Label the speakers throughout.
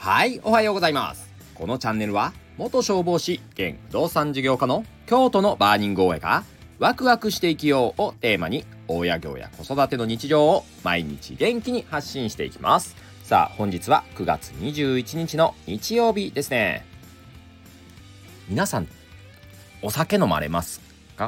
Speaker 1: はい、おはようございます。このチャンネルは元消防士兼不動産事業家の京都のバーニング大家がワクワクして生きようをテーマに大家業や子育ての日常を毎日元気に発信していきます。さあ、本日は9月21日の日曜日ですね。皆さんお酒飲まれますか？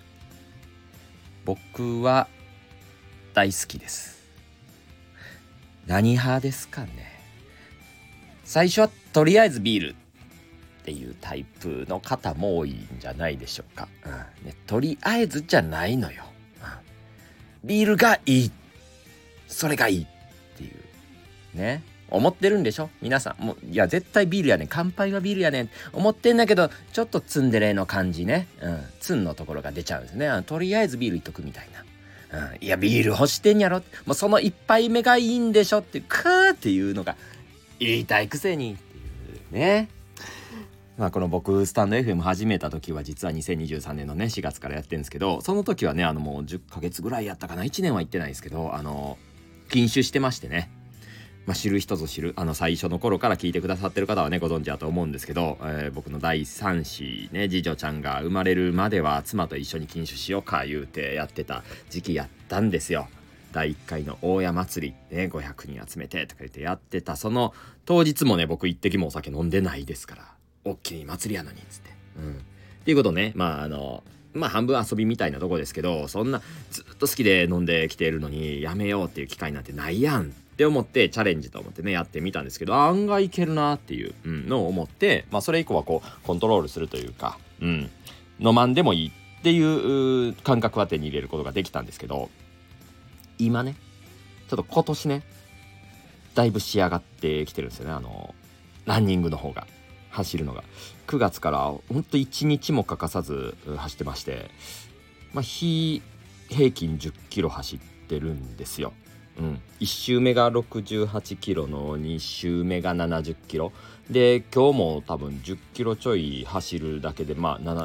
Speaker 1: 僕は大好きです。何派ですかね。最初はとりあえずビールっていうタイプの方も多いんじゃないでしょうか、とりあえずじゃないのよ、ビールがいい、それがいいっていうね、思ってるんでしょ皆さん。もういや絶対ビールやねん、乾杯はビールやねん思ってんだけど、ちょっとツンデレの感じね、ツンのところが出ちゃうんですね。とりあえずビールいっとくみたいな、いやビール欲してんやろ、もうその一杯目がいいんでしょってクーっていうのが言いたいくせにっていうね。この僕スタンド FM 始めた時は実は2023年のね4月からやってるんですけど、その時はねもう10ヶ月ぐらいやったかな、1年は行ってないですけど禁酒してましてね。知る人ぞ知る最初の頃から聞いてくださってる方はねご存知だと思うんですけど、僕の第3子ね、次女ちゃんが生まれるまでは妻と一緒に禁酒しようか言うてやってた時期やったんですよ。第1回の大家祭りね、500人集めてとか言ってやってたその当日もね、僕一滴もお酒飲んでないですから、おっきい祭りやのにっつってっていうことね。半分遊びみたいなとこですけど、そんなずっと好きで飲んできているのにやめようっていう機会なんてないやんって思ってチャレンジと思ってねやってみたんですけど、案外いけるなっていうのを思って、それ以降はこうコントロールするというか、飲まんでもいいっていう感覚は手に入れることができたんですけど、今ねちょっと今年ねだいぶ仕上がってきてるんですよね。ランニングの方が、走るのが9月からほんと1日も欠かさず走ってまして、日平均10キロ走ってるんですよ。1周目が68キロの2周目が70キロで、今日も多分10キロちょい走るだけで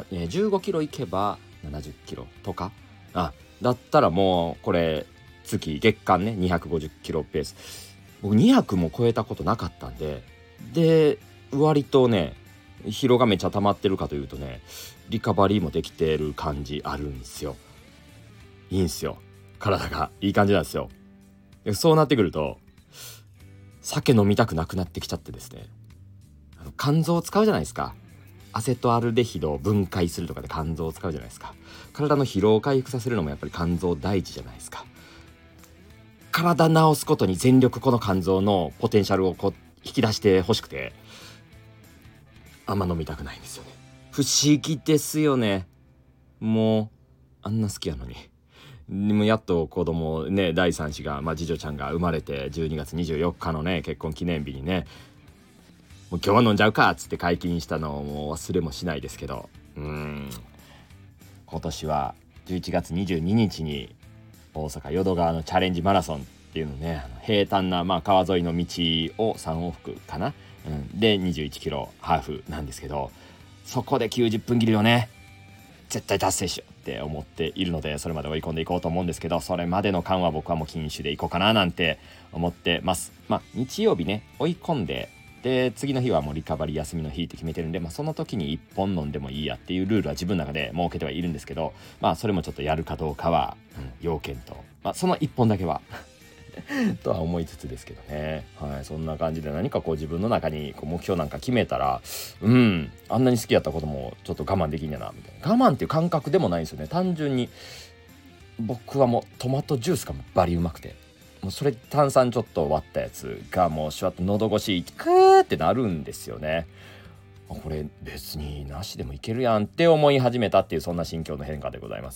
Speaker 1: 15キロいけば70キロとかだったらもうこれ月間ね250キロペース。僕200も超えたことなかったんで、割とね疲労がめっちゃ溜まってるかというとね、リカバリーもできてる感じあるんですよ。いいんすよ、体がいい感じなんですよ。そうなってくると酒飲みたくなくなってきちゃってですね、肝臓を使うじゃないですか。アセトアルデヒドを分解するとかで肝臓を使うじゃないですか。体の疲労を回復させるのもやっぱり肝臓第一じゃないですか。体治すことに全力、この肝臓のポテンシャルを引き出してほしくてあんま飲みたくないんですよね。不思議ですよね。もうあんな好きやのに。でもやっと子供ね、第3子が次女ちゃんが生まれて12月24日のね結婚記念日にね、もう今日は飲んじゃうかっつって解禁したのをもう忘れもしないですけど、今年は11月22日に大阪淀川のチャレンジマラソンっていうのね、平坦な川沿いの道を3往復かな、で21キロハーフなんですけど、そこで90分切りをね絶対達成しようって思っているので、それまで追い込んでいこうと思うんですけど、それまでの間は僕はもう禁酒でいこうかななんて思ってます。日曜日ね追い込んで、で次の日はもうリカバリー休みの日って決めてるんで、その時に1本飲んでもいいやっていうルールは自分の中で設けてはいるんですけど、それもちょっとやるかどうかは、要件と、その1本だけはとは思いつつですけどね。そんな感じで何か自分の中に目標なんか決めたら、あんなに好きやったこともちょっと我慢できんやなみたいな。我慢っていう感覚でもないんですよね。単純に僕はもうトマトジュースがバリうまくて、もうそれ炭酸ちょっと割ったやつがもうシュワッと喉越しクーってなるんですよね。これ別になしでもいけるやんって思い始めたっていう、そんな心境の変化でございます。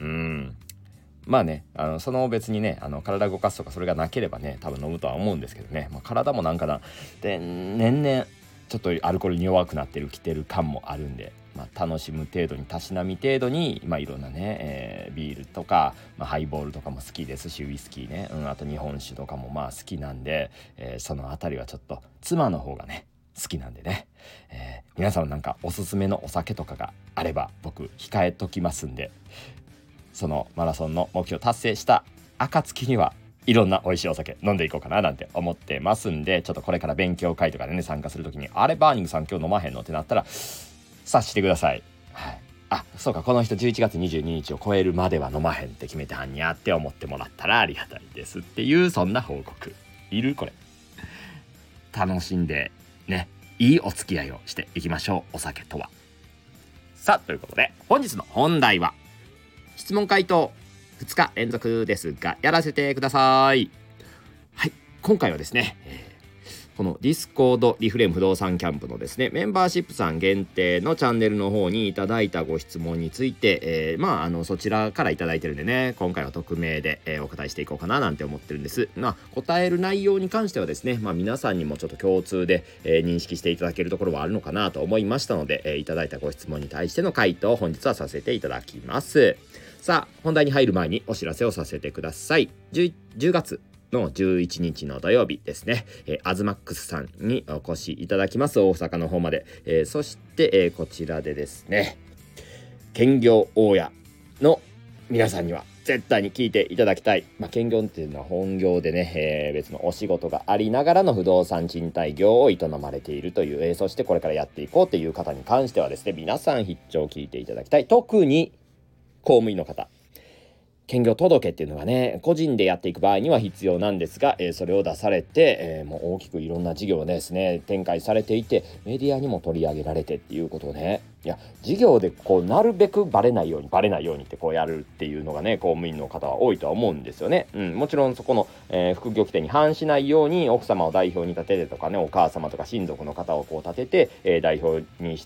Speaker 1: その別にね体動かすとかそれがなければね多分飲むとは思うんですけどね、体もなんかなで年々ちょっとアルコールに弱くなってきてる感もあるんで、楽しむ程度にたしなみ程度にいろんなね、ビールとか、ハイボールとかも好きですし、ウイスキーね、あと日本酒とかも好きなんで、そのあたりはちょっと妻の方がね好きなんでね、皆さんなんかおすすめのお酒とかがあれば僕控えときますんで、そのマラソンの目標達成した暁にはいろんな美味しいお酒飲んでいこうかななんて思ってますんで、ちょっとこれから勉強会とかでね参加するときに、あれバーニングさん今日飲まへんのってなったら察してください。はい。あ、そうか、この人11月22日を超えるまでは飲まへんって決めてはんやって思ってもらったらありがたいですっていう、そんな報告。いるこれ。楽しんでね、いいお付き合いをしていきましょう、お酒とは。さあ、ということで本日の本題は質問回答2日連続ですがやらせてください。はい、今回はですね、このディスコードリフレーム不動産キャンプのですねメンバーシップさん限定のチャンネルの方にいただいたご質問について、そちらからいただいてるんでね、今回は匿名で、お答えしていこうかななんて思ってるんです。答える内容に関してはですね、皆さんにもちょっと共通で、認識していただけるところはあるのかなと思いましたので、いただいたご質問に対しての回答を本日はさせていただきます。さあ、本題に入る前にお知らせをさせてください。10月の11日の土曜日ですね、アズマックスさんにお越しいただきます。大阪の方まで、そして、こちらでですね、兼業大家の皆さんには絶対に聞いていただきたい、兼業っていうのは本業でね、別のお仕事がありながらの不動産賃貸業を営まれているという、そしてこれからやっていこうという方に関してはですね、皆さん必聴聞いていただきたい。特に公務員の方、兼業届っていうのがね、個人でやっていく場合には必要なんですが、それを出されて、もう大きくいろんな事業をですね展開されていて、メディアにも取り上げられてっていうことをね、いや事業でこうなるべくバレないようにってこうやるっていうのがね、公務員の方は多いとは思うんですよね。もちろんそこの、副業規定に反しないように奥様を代表に立ててとかね、お母様とか親族の方をこう立てて、代表にして、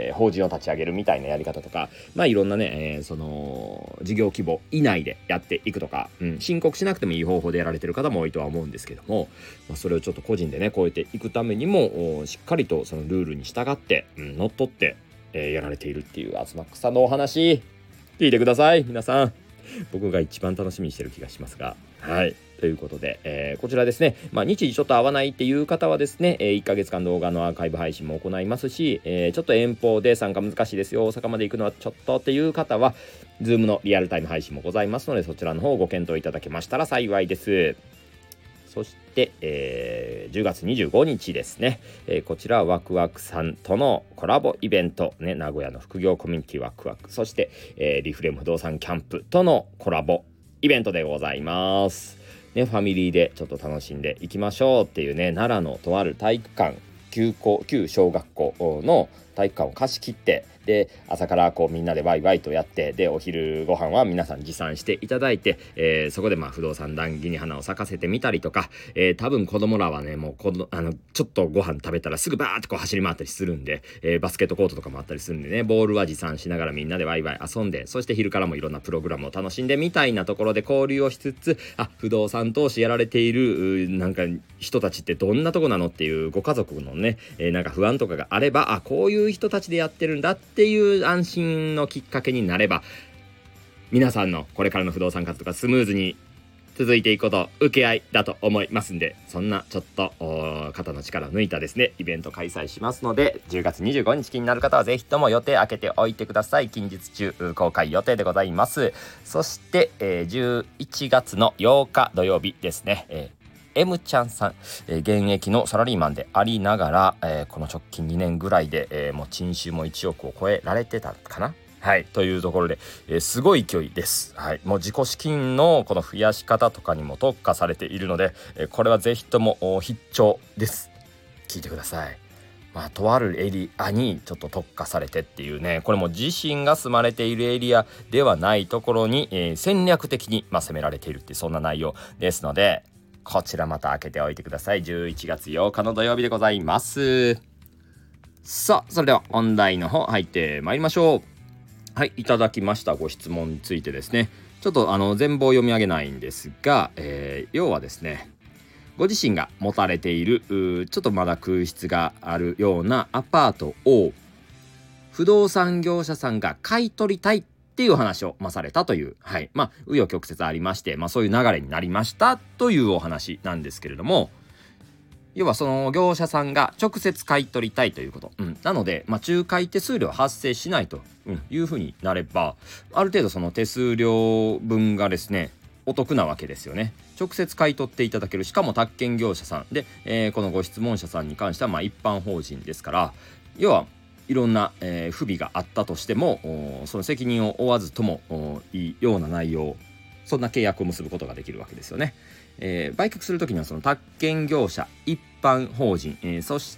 Speaker 1: 法人を立ち上げるみたいなやり方とか、いろんなね、その事業規模以内でやっていくとか、申告しなくてもいい方法でやられてる方も多いとは思うんですけども、それをちょっと個人でね超えていくためにもしっかりとそのルールに従って、乗っ取って、やられているっていうアズマックスさんのお話聞いてください。皆さん、僕が一番楽しみにしてる気がしますが、はい、ということで、こちらですね、日時ちょっと合わないっていう方はですね、1ヶ月間動画のアーカイブ配信も行いますし、ちょっと遠方で参加難しいですよ、大阪まで行くのはちょっとっていう方は Zoom のリアルタイム配信もございますので、そちらの方をご検討いただけましたら幸いです。そして、10月25日ですね、こちらはワクワクさんとのコラボイベント、ね、名古屋の副業コミュニティワクワク、そして、リフレーム不動産キャンプとのコラボイベントでございます。ね、ファミリーでちょっと楽しんでいきましょうっていうね、奈良のとある体育館、旧小学校の体育館を貸し切って、で朝からこうみんなでワイワイとやって、でお昼ご飯は皆さん持参していただいて、そこで不動産談義に花を咲かせてみたりとか、多分子供らはね、もうちょっとご飯食べたらすぐバーってこう走り回ったりするんで、バスケットコートとかもあったりするんでね、ボールは持参しながらみんなでワイワイ遊んで、そして昼からもいろんなプログラムを楽しんでみたいなところで交流をしつつ、不動産投資やられているなんか人たちってどんなとこなのっていうご家族のね、なんか不安とかがあれば、こういう人たちでやってるんだっていう安心のきっかけになれば、皆さんのこれからの不動産活動がスムーズに続いていくこと請け合いだと思いますんで、そんなちょっと肩の力を抜いたですねイベント開催しますので、10月25日気になる方はぜひとも予定開けておいてください。近日中公開予定でございます。そして、11月の8日土曜日ですね、M ちゃんさん、現役のサラリーマンでありながら、この直近2年ぐらいで、もう賃収も1億を超えられてたかな、はい、というところで、すごい勢いです。はい、もう自己資金のこの増やし方とかにも特化されているので、これはぜひとも必聴です。聞いてください。とあるエリアにちょっと特化されてっていうね、これも自身が住まれているエリアではないところに、戦略的に攻められているっていう、そんな内容ですので、こちらまた開けておいてください。11月8日の土曜日でございます。さあ、それでは本題の方入ってまいりましょう。はい、いただきましたご質問についてですね、ちょっと全貌を読み上げないんですが、要はですね、ご自身が持たれているちょっとまだ空室があるようなアパートを不動産業者さんが買い取りたいっていう話をされたという、はい、紆余曲折ありまして、そういう流れになりましたというお話なんですけれども、要はその業者さんが直接買い取りたいということ、なので、仲介手数料発生しないというふうになれば、ある程度その手数料分がですねお得なわけですよね。直接買い取っていただける。しかも宅建業者さんで、このご質問者さんに関しては一般法人ですから、要はいろんな、不備があったとしてもその責任を負わずともいいような内容、そんな契約を結ぶことができるわけですよね。売却するときにはその宅建業者、一般法人、そして、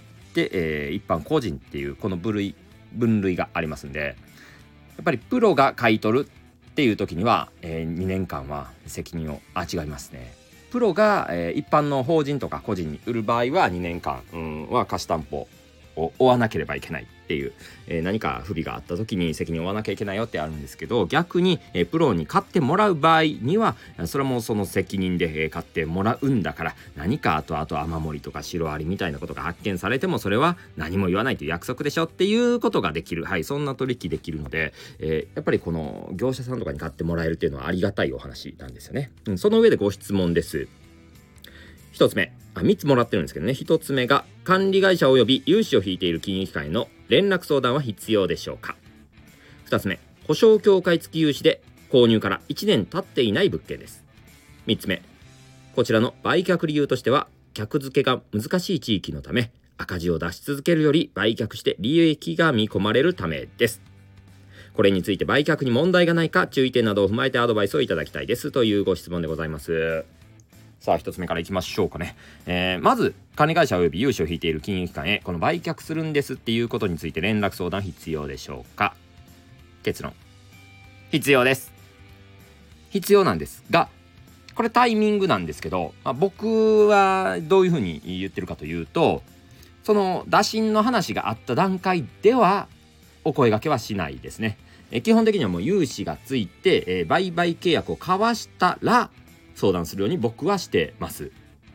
Speaker 1: 一般個人っていうこの分類がありますんで、やっぱりプロが買い取るっていう時には、2年間は責任を違いますね。プロが、一般の法人とか個人に売る場合は2年間、は貸し担保を負わなければいけないっていう、何か不備があった時に責任を負わなきゃいけないよってあるんですけど、逆に、プロに買ってもらう場合にはそれもその責任で、買ってもらうんだから、何かあと雨漏りとかシロアリみたいなことが発見されてもそれは何も言わないという約束でしょっていうことができる、そんな取引できるので、やっぱりこの業者さんとかに買ってもらえるっていうのはありがたいお話なんですよね。その上でご質問です。1つ目、3つもらってるんですけどね。1つ目が、管理会社及び融資を引いている金融機関への連絡相談は必要でしょうか。2つ目、保証協会付き融資で購入から1年経っていない物件です。3つ目、こちらの売却理由としては、客付けが難しい地域のため赤字を出し続けるより売却して利益が見込まれるためです。これについて売却に問題がないか注意点などを踏まえてアドバイスをいただきたいですというご質問でございます。さあ1つ目からいきましょうかね。まず管理会社及び融資を引いている金融機関へこの売却するんですっていうことについて連絡相談必要でしょうか。結論、必要です。必要なんですが、これタイミングなんですけど、僕はどういうふうに言ってるかというと、その打診の話があった段階ではお声掛けはしないですね。基本的にはもう融資がついて、売買契約を交わしたら相談するように僕はしてます。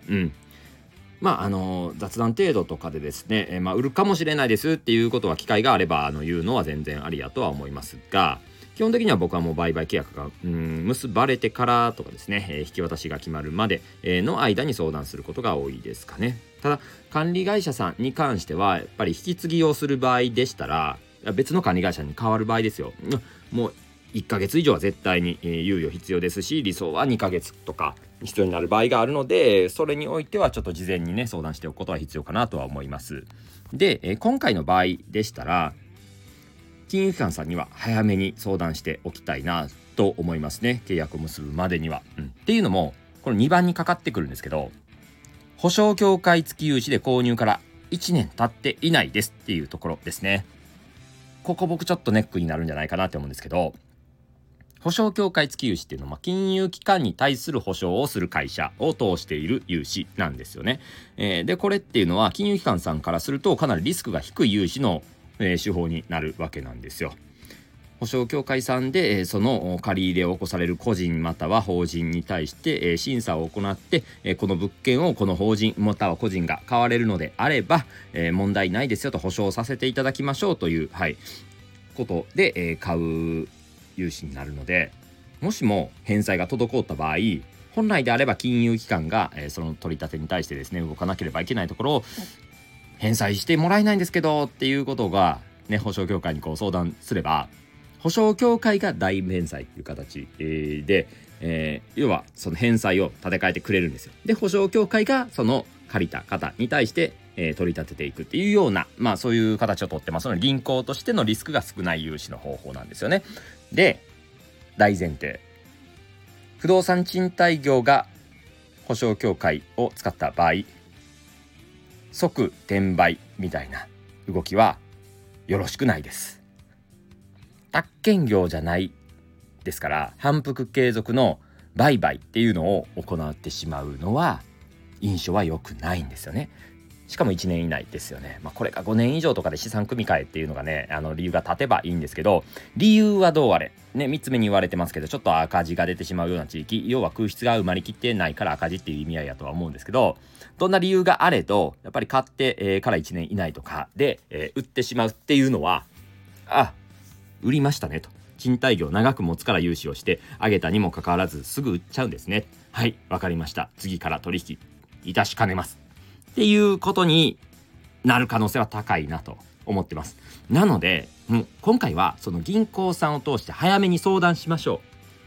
Speaker 1: 雑談程度とかでですね、売るかもしれないですっていうことは機会があれば言うのは全然ありやとは思いますが、基本的には僕はもう売買契約が結ばれてからとかですね、引き渡しが決まるまでの間に相談することが多いですかね。ただ管理会社さんに関してはやっぱり引き継ぎをする場合でしたら別の管理会社に変わる場合ですよ。もう1ヶ月以上は絶対に猶予必要ですし、理想は2ヶ月とか必要になる場合があるので、それにおいてはちょっと事前にね相談しておくことは必要かなとは思います。で、今回の場合でしたら金融機関さんには早めに相談しておきたいなと思いますね。契約を結ぶまでには、っていうのもこの2番にかかってくるんですけど、保証協会付き融資で購入から1年経っていないですっていうところですね。ここ僕ちょっとネックになるんじゃないかなって思うんですけど、保証協会付き融資っていうのは金融機関に対する保証をする会社を通している融資なんですよね。でこれっていうのは金融機関さんからするとかなりリスクが低い融資の、手法になるわけなんですよ。保証協会さんでその借り入れを起こされる個人または法人に対して審査を行ってこの物件をこの法人または個人が買われるのであれば問題ないですよと保証させていただきましょうということで買う融資になるので、もしも返済が滞った場合、本来であれば金融機関がその取り立てに対してですね動かなければいけないところを返済してもらえないんですけどっていうことがね保証協会にこう相談すれば、保証協会が代弁済という形で、要はその返済を立て替えてくれるんですよ。で保証協会がその借りた方に対して取り立てていくっていうようなそういう形をとってますので、銀行としてのリスクが少ない融資の方法なんですよね。で大前提、不動産賃貸業が保証協会を使った場合即転売みたいな動きはよろしくないです。宅建業じゃないですから反復継続の売買っていうのを行ってしまうのは印象は良くないんですよね。しかも1年以内ですよね。これが5年以上とかで資産組み替えっていうのがね理由が立てばいいんですけど、理由はどうあれね3つ目に言われてますけど、ちょっと赤字が出てしまうような地域、要は空室が埋まりきってないから赤字っていう意味合いやとは思うんですけど、どんな理由があれどやっぱり買って、から1年以内とかで、売ってしまうっていうのは売りましたねと、賃貸業長く持つから融資をしてあげたにもかかわらずすぐ売っちゃうんですね。はいわかりました、次から取引いたしかねますっていうことになる可能性は高いなと思ってます。なので今回はその銀行さんを通して早めに相談しましょう。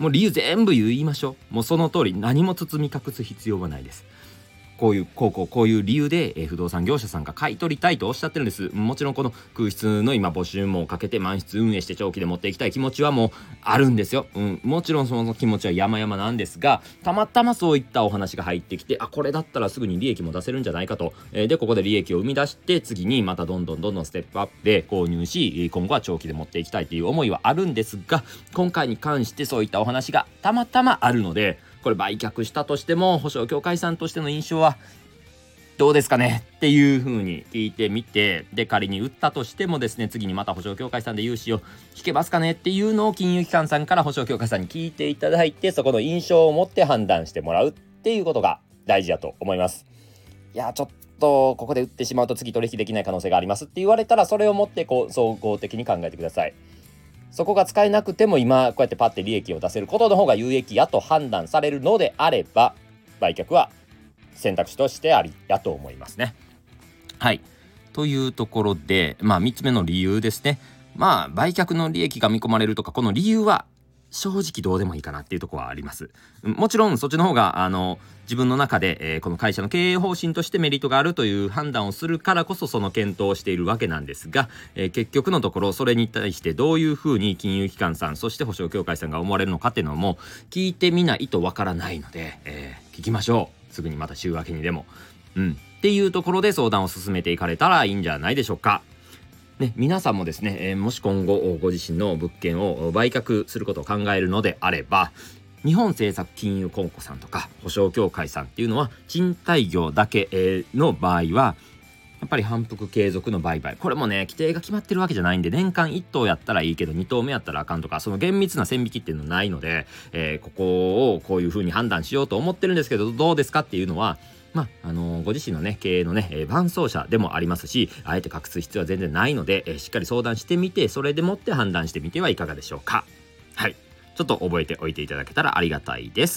Speaker 1: もう理由全部言いましょう。もうその通り、何も包み隠す必要はないです。こういう理由で、不動産業者さんが買い取りたいとおっしゃってるんです。もちろんこの空室の今募集もかけて満室運営して長期で持っていきたい気持ちはもうあるんですよ。もちろんその気持ちは山々なんですが、たまたまそういったお話が入ってきて、これだったらすぐに利益も出せるんじゃないかと、でここで利益を生み出して次にまたどんどんステップアップで購入し、今後は長期で持っていきたいという思いはあるんですが、今回に関してそういったお話がたまたまあるので、これ売却したとしても保証協会さんとしての印象はどうですかねっていう風に聞いてみて、で仮に売ったとしてもですね、次にまた保証協会さんで融資を引けますかねっていうのを金融機関さんから保証協会さんに聞いていただいて、そこの印象を持って判断してもらうっていうことが大事だと思います。いやちょっとここで売ってしまうと次取引できない可能性がありますって言われたら、それを持って総合的に考えてください。そこが使えなくても今こうやってパッて利益を出せることの方が有益やと判断されるのであれば、売却は選択肢としてありやと思いますね。はい。というところで、3つ目の理由ですね。売却の利益が見込まれるとか、この理由は正直どうでもいいかなっていうところはあります。もちろんそっちの方が自分の中で、この会社の経営方針としてメリットがあるという判断をするからこそその検討をしているわけなんですが、結局のところそれに対してどういうふうに金融機関さん、そして保証協会さんが思われるのかっていうのも聞いてみないとわからないので、聞きましょう。すぐにまた週明けにでも。っていうところで相談を進めていかれたらいいんじゃないでしょうか。皆さんもですね、もし今後ご自身の物件を売却することを考えるのであれば、日本政策金融公庫さんとか保証協会さんっていうのは賃貸業だけの場合はやっぱり反復継続の売買、これもね規定が決まってるわけじゃないんで、年間1棟やったらいいけど2棟目やったらあかんとか、その厳密な線引きっていうのないので、ここをこういう風に判断しようと思ってるんですけど、どうですかっていうのはご自身のね経営のね、伴走者でもありますし、あえて隠す必要は全然ないので、しっかり相談してみて、それでもって判断してみてはいかがでしょうか。はい、ちょっと覚えておいていただけたらありがたいです。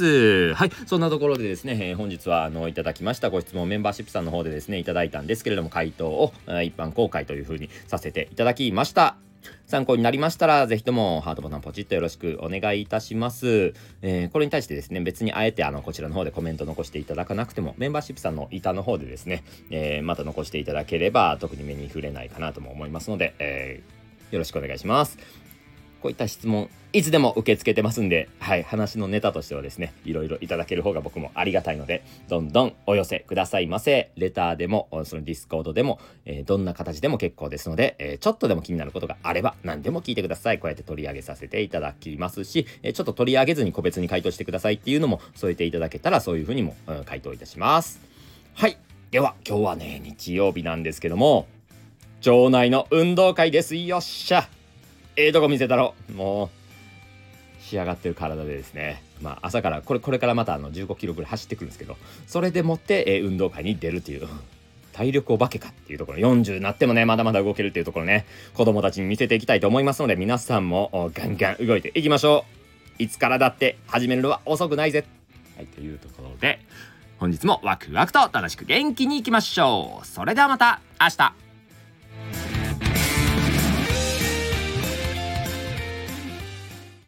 Speaker 1: はい、そんなところでですね、本日はいただきましたご質問、メンバーシップさんの方でですねいただいたんですけれども、回答を一般公開という風にさせていただきました。参考になりましたらぜひともハートボタンポチッとよろしくお願いいたします。これに対してですね、別にあえてこちらの方でコメント残していただかなくても、メンバーシップさんの板の方でですね、また残していただければ特に目に触れないかなとも思いますので、よろしくお願いします。こういった質問いつでも受け付けてますんで、話のネタとしてはですね、いろいろいただける方が僕もありがたいので、どんどんお寄せくださいませ。レターでもそのディスコードでも、どんな形でも結構ですので、ちょっとでも気になることがあれば何でも聞いてください。こうやって取り上げさせていただきますし、ちょっと取り上げずに個別に回答してくださいっていうのも添えていただけたら、そういうふうにも、回答いたします。はい、では今日はね日曜日なんですけども、町内の運動会です。よっしゃ、とこ見せたろ。もう仕上がってる体でですね、朝からこれからまた15キロぐらい走ってくるんですけど、それでもって、運動会に出るっていう、体力お化けかっていうところ、40になってもねまだまだ動けるっていうところね、子供たちに見せていきたいと思いますので、皆さんもガンガン動いていきましょう。いつからだって始めるのは遅くないぜ。はい、というところで本日もワクワクと楽しく元気にいきましょう。それではまた明日。